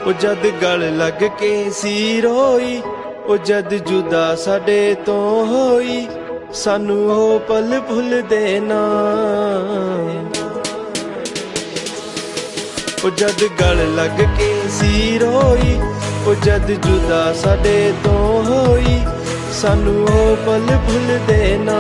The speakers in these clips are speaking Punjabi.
ਉਹ ਜਦ ਗਲ ਲੱਗ ਕੇ ਸੀ ਰੋਈ, ਉਹ ਜਦ ਜੁਦਾ ਸਾਡੇ ਤੋਂ ਹੋਈ, ਸਾਨੂੰ ਉਹ ਪਲ ਭੁੱਲਦੇ ਨਾ। ਉਹ ਜਦ ਗਲ ਲੱਗ ਕੇ ਸੀ ਰੋਈ, ਉਹ ਜਦ ਜੁਦਾ ਸਾਡੇ ਤੋਂ ਹੋਈ, ਸਾਨੂੰ ਉਹ ਪਲ ਭੁੱਲਦੇ ਨਾ।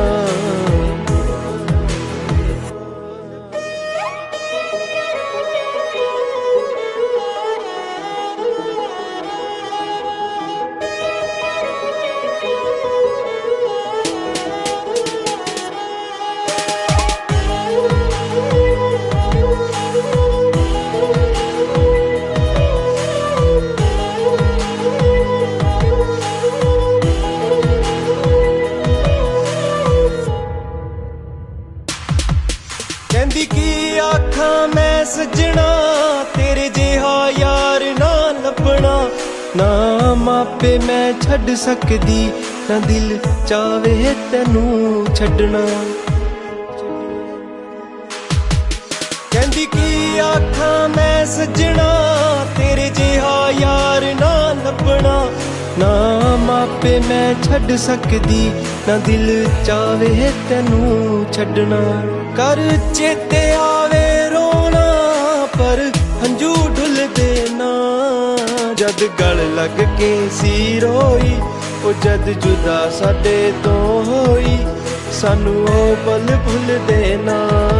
ਕਹਿੰਦੀ ਕੀ ਆਖਾਂ ਮੈਂ ਸੱਜਣਾ, ਤੇਰੇ ਜਿਹਾ ਯਾਰ ਨਾ ਲੱਭਣਾ। ਨਾ ਮਾਪੇ ਮੈਂ ਛੱਡ ਸਕਦੀ, ਨਾ ਦਿਲ ਚਾਵੇ ਤੈਨੂੰ ਛੱਡਣਾ। ਕਹਿੰਦੀ ਕੀ ਆਖਾਂ ਮੈਂ ਸੱਜਣਾ, ਤੇਰੇ ਜਿਹਾ ਯਾਰ ਨਾ ਲੱਭਣਾ। ਨਾ ਮਾਪੇ ਮੈਂ ਛੱਡ ਸਕਦੀ, ਨਾ ਦਿਲ ਚਾਵੇ ਤੈਨੂੰ ਛੱਡਣਾ। ਕਰ ਚੇਤੇ ਆਵੇ ਰੋਣਾ, ਪਰ ਹੰਝੂ ਢੁੱਲਦੇ ਨਾ। ਜਦ ਗਲ ਲੱਗ ਕੇ ਸੀ ਰੋਈ, ਉਹ ਜਦ ਜੁਦਾ ਸਾਡੇ ਤੋਂ ਹੋਈ, ਸਾਨੂੰ ਉਹ ਪਲ ਭੁੱਲਦੇ ਨਾ।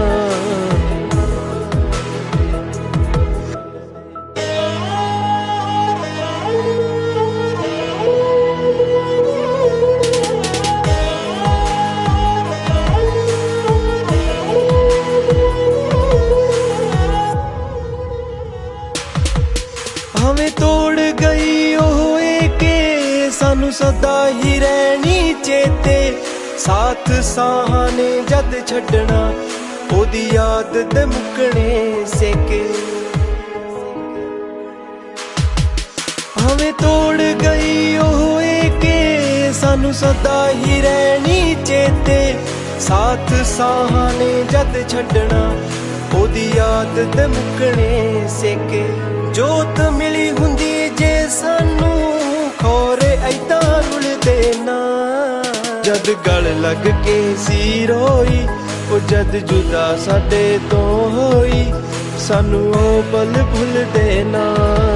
ਭਾਵੇਂ ਤੋੜ ਗਈ ਉਹ ਕਿ ਸਾਨੂੰ ਸਦਾ ਹੀ ਰਹਿਣੀ ਚੇਤੇ। ਸਾਥ ਸਾਹਾਂ ਨੇ ਜਦ ਛੱਡਣਾ, ਉਹਦੀ ਯਾਦ ਦੇ ਮੁੱਕਣੇ ਸੇਕੇ। ਭਾਵੇਂ ਤੋੜ ਗਈ ਉਹ ਕਿ ਸਾਨੂੰ ਸਦਾ ਹੀ ਰਹਿਣੀ ਚੇਤੇ। ਸਾਥ ਸਾਹਾਂ ਨੇ ਜਦ ਛੱਡਣਾ, ਉਹਦੀ ਯਾਦ ਦੇ ਮੁੱਕਣੇ ਸੇਕੇ। ਜੋਤ ਮਿਲੀ ਹੁੰਦੀ ਜੇ ਸਾਨੂੰ, ਖੋਰੇ ਐਦਾਂ ਰੁਲਦੇ ਨਾ। ਜਦ ਗਲ ਲੱਗ ਕੇ ਸੀ ਰੋਈ, ਉਹ ਜਦ ਜੁਦਾ ਸਾਡੇ ਤੋਂ ਹੋਈ, ਸਾਨੂੰ ਉਹ ਪਲ ਭੁੱਲਦੇ ਨਾ।